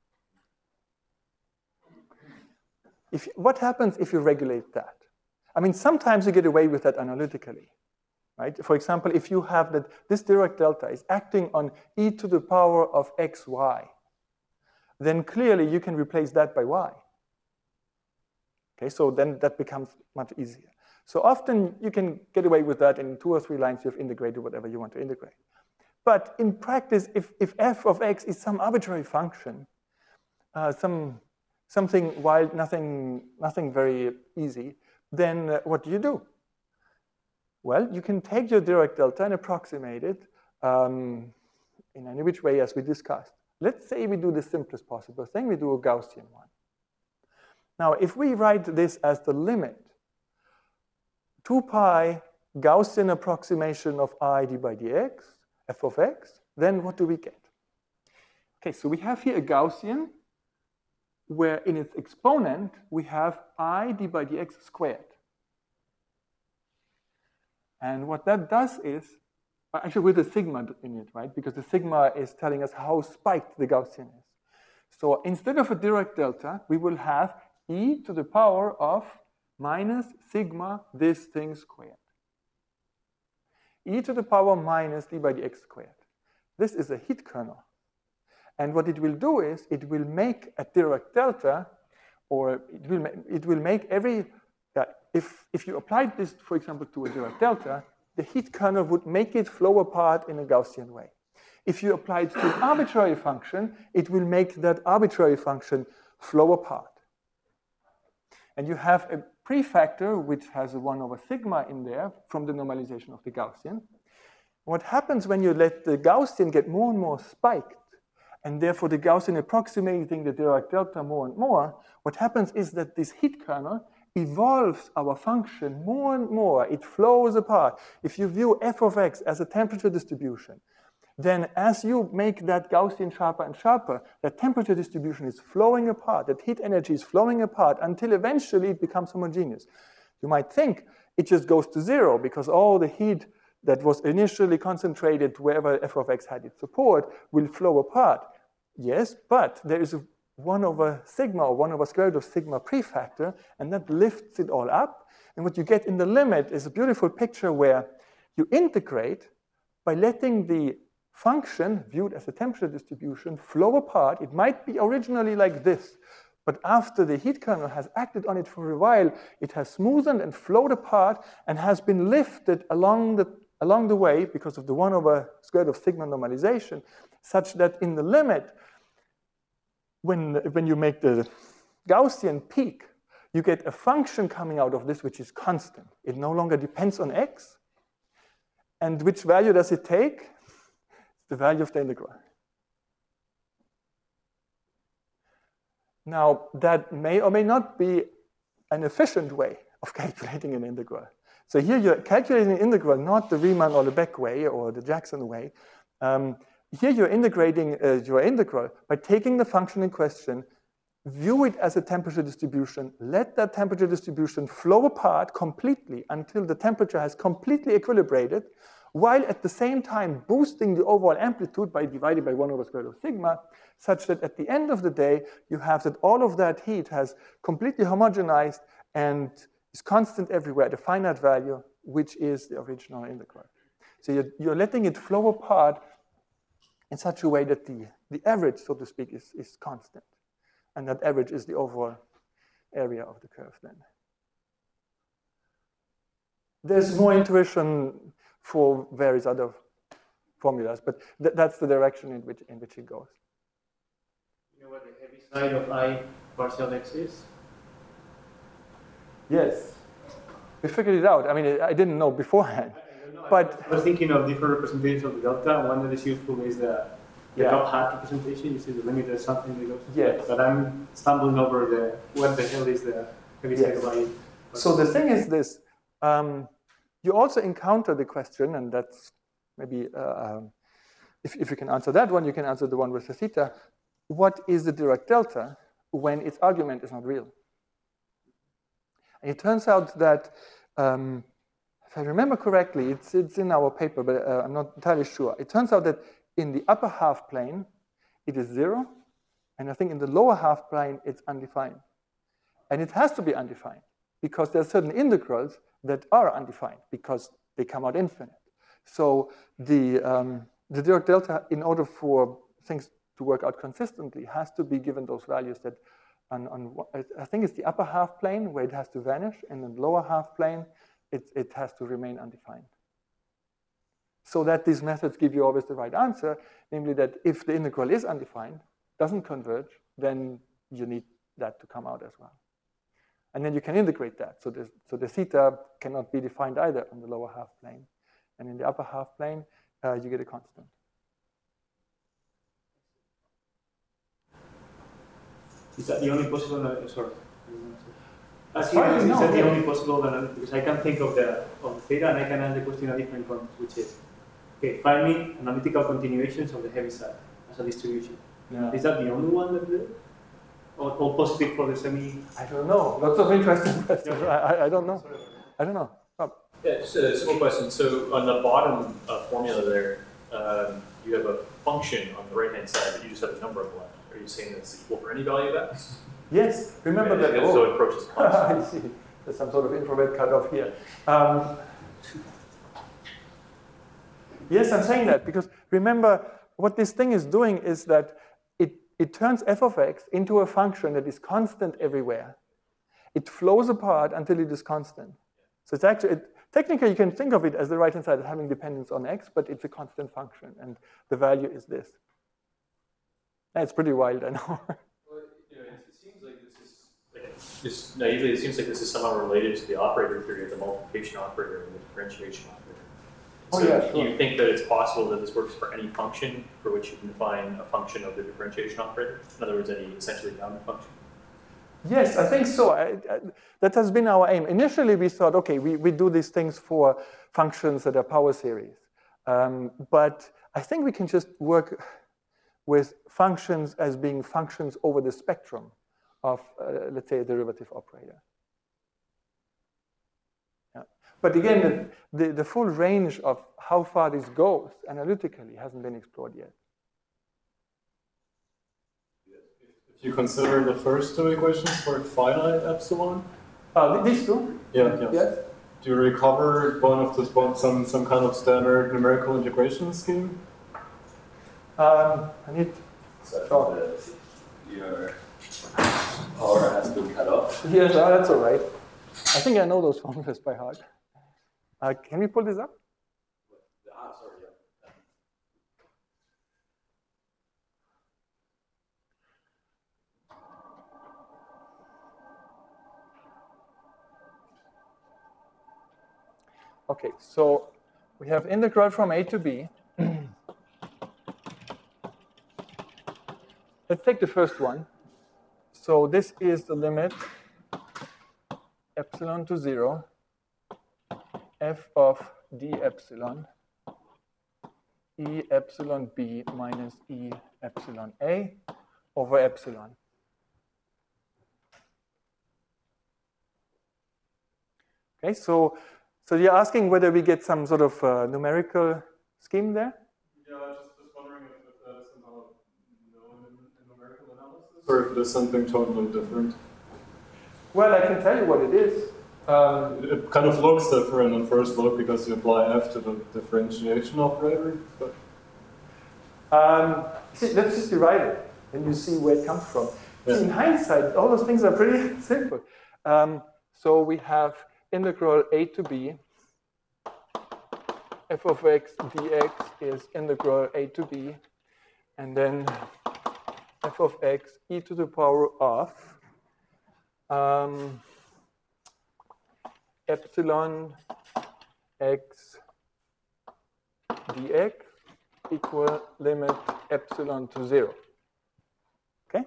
If, what happens if you regulate that? I mean, sometimes you get away with that analytically, right? For example, if you have that this Dirac delta is acting on e to the power of xy, then clearly you can replace that by y. Okay, so then that becomes much easier. So often you can get away with that in two or three lines. You've integrated whatever you want to integrate. But in practice, if, if f of x is some arbitrary function, uh, some something wild, nothing, nothing very easy, then uh, what do you do? Well, you can take your Dirac delta and approximate it um, in any which way as we discussed. Let's say we do the simplest possible thing. We do a Gaussian one. Now, if we write this as the limit, two pi Gaussian approximation of I d by dx, f of x, then what do we get? Okay, so we have here a Gaussian where in its exponent we have I d by dx squared. And what that does is actually with a sigma in it, right? Because the sigma is telling us how spiked the Gaussian is. So instead of a Dirac delta, we will have e to the power of minus sigma this thing squared. E to the power minus d by dx squared. This is a heat kernel. And what it will do is it will make a Dirac delta, or it will, it will make every, uh, if, if you applied this, for example, to a Dirac delta, the heat kernel would make it flow apart in a Gaussian way. If you apply it to an arbitrary function, it will make that arbitrary function flow apart. And you have a prefactor which has a one over sigma in there from the normalization of the Gaussian. What happens when you let the Gaussian get more and more spiked, and therefore the Gaussian approximating the Dirac delta more and more, what happens is that this heat kernel evolves our function more and more. It flows apart. If you view f of x as a temperature distribution, then as you make that Gaussian sharper and sharper, the temperature distribution is flowing apart, that heat energy is flowing apart until eventually it becomes homogeneous. You might think it just goes to zero because all the heat that was initially concentrated wherever f of x had its support will flow apart. Yes, but there is a one over sigma or one over square root of sigma prefactor, and that lifts it all up. And what you get in the limit is a beautiful picture where you integrate by letting the function, viewed as a temperature distribution, flow apart. It might be originally like this, but after the heat kernel has acted on it for a while, it has smoothened and flowed apart and has been lifted along the, along the way because of the one over square root of sigma normalization, such that in the limit, when, when you make the Gaussian peak, you get a function coming out of this which is constant. It no longer depends on x. And which value does it take? The value of the integral. Now, that may or may not be an efficient way of calculating an integral. So here you're calculating an integral, not the Riemann or Lebesgue way or the Jackson way. Um, here you're integrating uh, your integral by taking the function in question, view it as a temperature distribution, let that temperature distribution flow apart completely until the temperature has completely equilibrated, while at the same time boosting the overall amplitude by dividing by one over square root of sigma, such that at the end of the day, you have that all of that heat has completely homogenized and is constant everywhere at a finite value, which is the original integral. So you're, you're letting it flow apart in such a way that the, the average, so to speak, is, is constant. And that average is the overall area of the curve then. There's more intuition for various other formulas, but th that's the direction in which, in which it goes. You know what the heavy side of I partial x is? Yes. We figured it out. I mean, I didn't know beforehand. I don't know. But I was thinking of different representations of the delta. One that is useful is the, the yeah. top hat representation. You see the limit is something that goes to Yes. that. But I'm stumbling over the, what the hell is the heavy side Yes. of I? So the thing is this. Um, you also encounter the question, and that's maybe, uh, um, if, if you can answer that one, you can answer the one with the theta. What is the Dirac delta when its argument is not real? And it turns out that, um, if I remember correctly, it's, it's in our paper, but uh, I'm not entirely sure. It turns out that in the upper half plane, it is zero. And I think in the lower half plane, it's undefined. And it has to be undefined because there are certain integrals that are undefined because they come out infinite. So the, um, the Dirac delta, in order for things to work out consistently, has to be given those values that on, on I think it's the upper half plane where it has to vanish, and in the lower half plane, it, it has to remain undefined. So that these methods give you always the right answer, namely that if the integral is undefined, doesn't converge, then you need that to come out as well. And then you can integrate that. So the, so the theta cannot be defined either on the lower half plane. And in the upper half plane, uh, you get a constant. Is that the only possible? Uh, sorry. As you is know, that the yeah. only possible? Uh, because I can think of the of theta, and I can ask the question in a different context, which is, okay, find me analytical continuations of the heavy side as a distribution. Yeah. Is that the only one that the, or, or positive for the semi? I don't know. Lots of interesting questions. I, I, I don't know. I don't know. Oh. Yeah, just a simple question. So on the bottom uh, formula there, um, you have a function on the right-hand side, but you just have a number of left. Are you saying that's equal for any value of x? Yes, remember Okay, that. so Oh. it approaches I constant. see. There's some sort of infrared cutoff here. Um, yes, I'm saying that because remember what this thing is doing is that it, it turns f of x into a function that is constant everywhere. It flows apart until it is constant. So it's actually, it, technically you can think of it as the right-hand side as having dependence on x, but it's a constant function, and the value is this. That's pretty wild, I know. Well, you know, it, it seems like this is, like, just naively, it seems like this is somehow related to the operator theory of the multiplication operator and the differentiation operator. Oh, So yeah, do sure. you think that it's possible that this works for any function for which you can define a function of the differentiation operator? In other words, any essentially bounded function? Yes, I think so. I, I, that has been our aim. Initially, we thought, okay, we, we do these things for functions that are power series. Um, but I think we can just work with functions as being functions over the spectrum of, uh, let's say, a derivative operator. Yeah. But again, the, the, the full range of how far this goes analytically hasn't been explored yet. If you consider the first two equations for finite epsilon, Uh, these two? yeah, yes. Yes. Do you recover one of the one, some some kind of standard numerical integration scheme? Um, I need. So Oh. the, your power has been cut off. Yes, oh, that's all right. I think I know those formulas by heart. Uh, can we pull this up? Ah, sorry, yeah. Okay, so we have integral from a to b. Let's take the first one. So this is the limit epsilon to zero, f of d epsilon, e epsilon b minus e epsilon a over epsilon. Okay, so so you're asking whether we get some sort of uh, numerical scheme there? Yeah, just, just wondering if, if that is somehow known in, in numerical analysis, or if it is something totally different. Well, I can tell you what it is. Um, It, it kind of looks different on first look because you apply f to the differentiation operator. But um, see, let's just divide it, and you see where it comes from. Yeah. See, in hindsight, all those things are pretty simple. Um, so we have integral a to b. F of x dx is integral a to b, and then f of x e to the power of um, epsilon x dx equal limit epsilon to zero. Okay?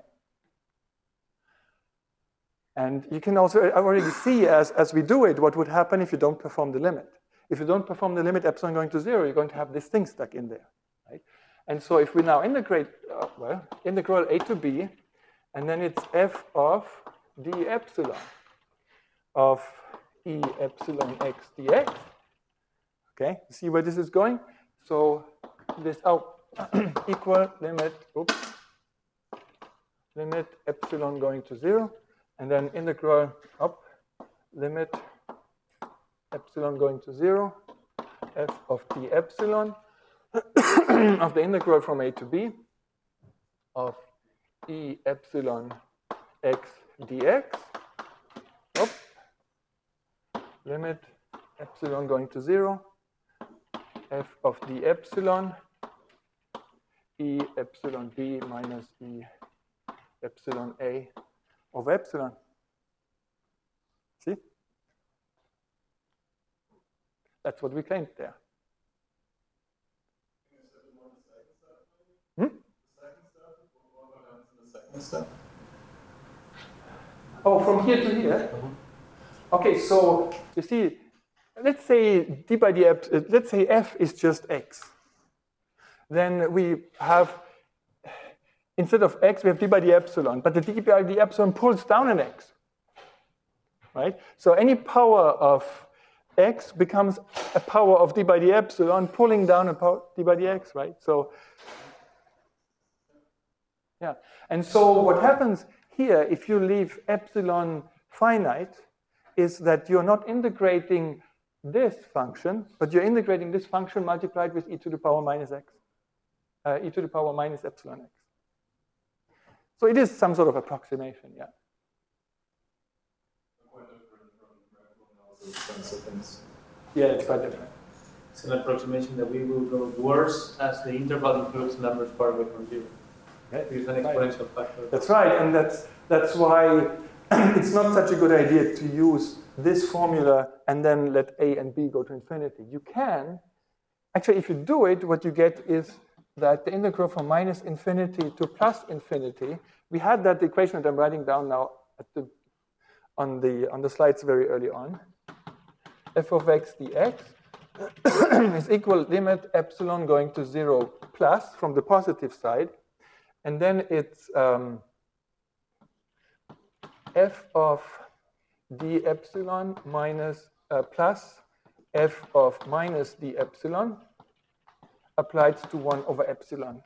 And you can also already see as, as we do it what would happen if you don't perform the limit. If you don't perform the limit epsilon going to zero, you're going to have this thing stuck in there. Right? And so if we now integrate, uh, well, integral a to b, and then it's f of d epsilon of e epsilon x dx. Okay, see where this is going? So this out equal limit, oops, limit epsilon going to zero, and then integral up limit epsilon going to zero, f of d epsilon of the integral from a to b of e epsilon x dx, up, limit epsilon going to zero, f of d epsilon e epsilon b minus e epsilon a over epsilon. See? That's what we claimed there. Hmm? Oh, from here to here? Okay, so you see, let's say d by df, let's say f is just x. Then we have, instead of x, we have d by d epsilon, but the d by d epsilon pulls down an x, right? So any power of x becomes a power of d by d epsilon pulling down a power d by dx, right? So, yeah. And so what happens here, if you leave epsilon finite, is that you're not integrating this function, but you're integrating this function multiplied with e to the power minus x, uh, e to the power minus epsilon x. So it is some sort of approximation, yeah. Yeah, it's quite different. It's an approximation that we will go worse as the interval includes numbers far away from zero. Okay. It's an exponential factor. That's right, and that's that's why it's not such a good idea to use this formula and then let a and b go to infinity. You can, actually, if you do it, what you get is that the integral from minus infinity to plus infinity, we had that equation that I'm writing down now at the, on, the, on the slides very early on. F of x dx is equal limit epsilon going to zero plus from the positive side. And then it's um, f of d epsilon minus uh, plus f of minus d epsilon applied to one over epsilon.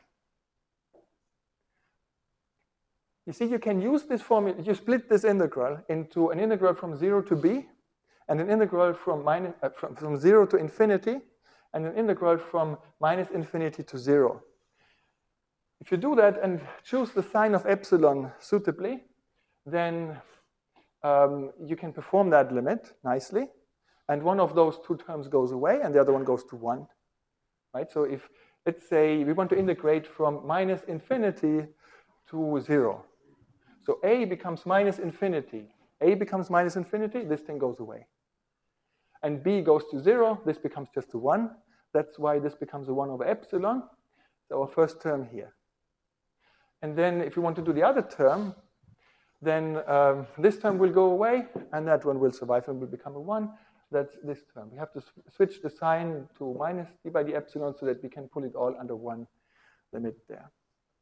You see, you can use this formula, you split this integral into an integral from zero to b, and an integral from, minus, uh, from, from zero to infinity, and an integral from minus infinity to zero. If you do that and choose the sign of epsilon suitably, then um, you can perform that limit nicely, and one of those two terms goes away, and the other one goes to one. Right? So if, let's say, we want to integrate from minus infinity to zero. So a becomes minus infinity. A becomes minus infinity, this thing goes away. And b goes to zero, this becomes just a one. That's why this becomes a one over epsilon. So our first term here. And then if you want to do the other term, then um, this term will go away, and that one will survive and will become a one. That's this term. We have to switch the sign to minus d by d epsilon so that we can pull it all under one limit there.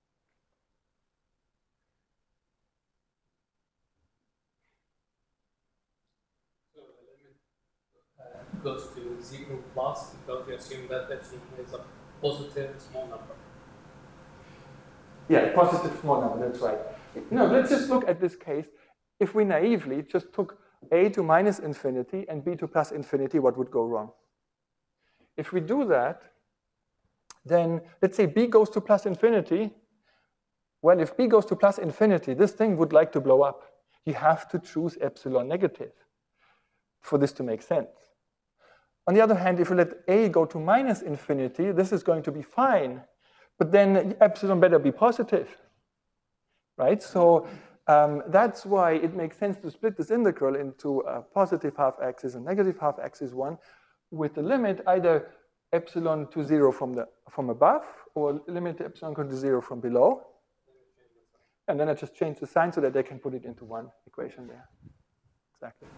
So the limit uh, goes to zero plus because we assume that epsilon is a positive small number. Yeah, positive small number, that's right. No, let's just look at this case. If we naively just took a to minus infinity and b to plus infinity, what would go wrong? If we do that, then let's say b goes to plus infinity. Well, if b goes to plus infinity, this thing would like to blow up. You have to choose epsilon negative for this to make sense. On the other hand, if you let a go to minus infinity, this is going to be fine. But then epsilon better be positive, right? So um, that's why it makes sense to split this integral into a positive half-axis and negative half-axis one with the limit either epsilon to zero from, the, from above or limit epsilon to zero from below. And then I just change the sign so that they can put it into one equation there. Exactly.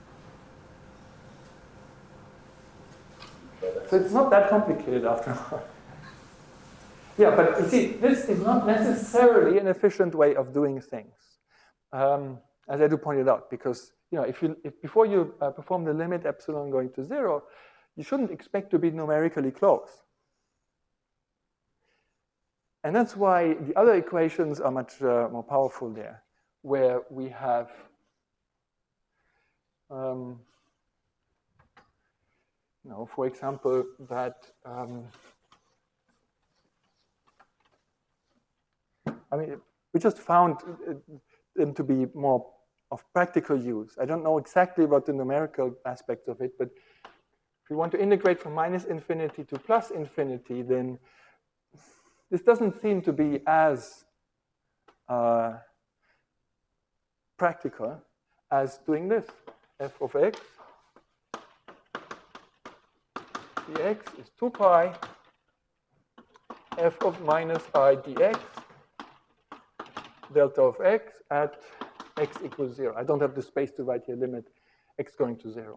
So it's not that complicated after all. Yeah, but you see, this is not necessarily an efficient way of doing things, um, as Edu pointed out, because you know, if you if before you uh, perform the limit epsilon going to zero, you shouldn't expect to be numerically close. And that's why the other equations are much uh, more powerful there, where we have um, you know, for example, that um, I mean, we just found them to be more of practical use. I don't know exactly about the numerical aspects of it, but if we want to integrate from minus infinity to plus infinity, then this doesn't seem to be as uh, practical as doing this. F of x dx is two pi f of minus I dx delta of x at x equals zero. I don't have the space to write here limit x going to zero.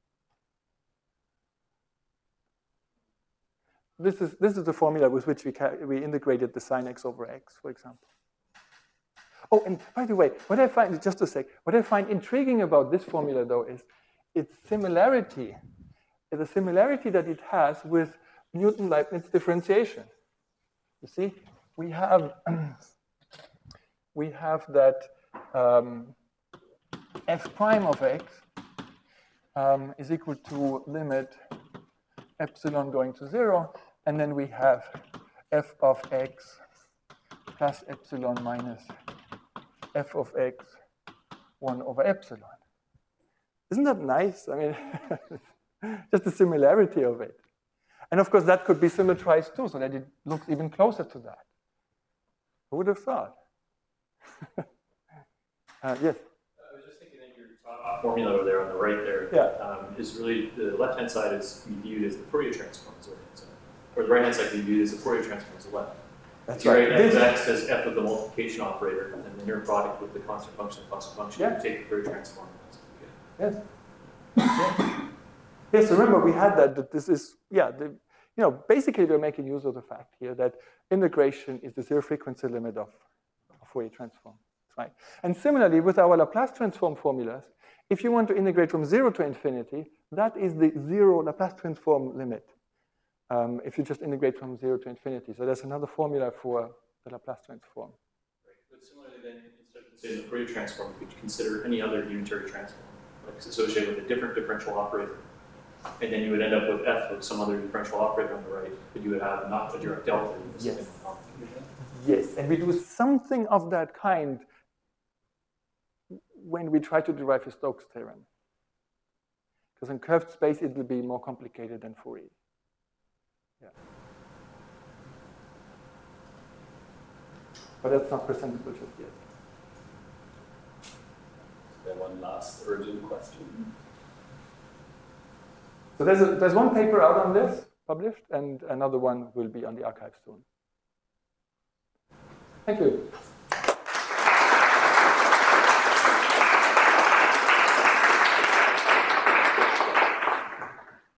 This is, this is the formula with which we, we integrated the sine x over x, for example. Oh, and by the way, what I find, just a sec, what I find intriguing about this formula, though, is its similarity the similarity that it has with Newton-Leibniz differentiation. You see, we have we have that um, f prime of x um, is equal to limit epsilon going to zero, and then we have f of x plus epsilon minus f of x one over epsilon. Isn't that nice? I mean, just the similarity of it. And of course, that could be symmetrized too, so that it looks even closer to that. Who would have thought? uh, yes? I was just thinking that your top formula over there on the right there Yeah. um, is really, the left-hand side is can be viewed as the Fourier transform as the right-hand side. Or the right-hand side can be viewed as the Fourier transform as the left. That's So you right. write f This- of x as f of the multiplication operator, and then the inner product with the constant function, constant function, Yeah. you take the Fourier transform. That's okay. Yes. yes. Yes, remember we had that, that this is, yeah, the, you know, basically we're making use of the fact here that integration is the zero frequency limit of, of Fourier transform, right? And similarly with our Laplace transform formulas, if you want to integrate from zero to infinity, that is the zero Laplace transform limit. Um, if you just integrate from zero to infinity. So there's another formula for the Laplace transform. Right. But similarly then, instead of considering the Fourier transform, could you consider any other unitary transform, like it's associated with a different differential operator? And then you would end up with f of some other differential operator on the right, but you would have not a direct delta. Yes. Yes, and we do something of that kind when we try to derive a Stokes theorem. Because in curved space, it will be more complicated than Fourier. Yeah. But that's not presentable just yet. Is there one last urgent question? So there's, a, there's one paper out on this, published, and another one will be on the archive soon. Thank you.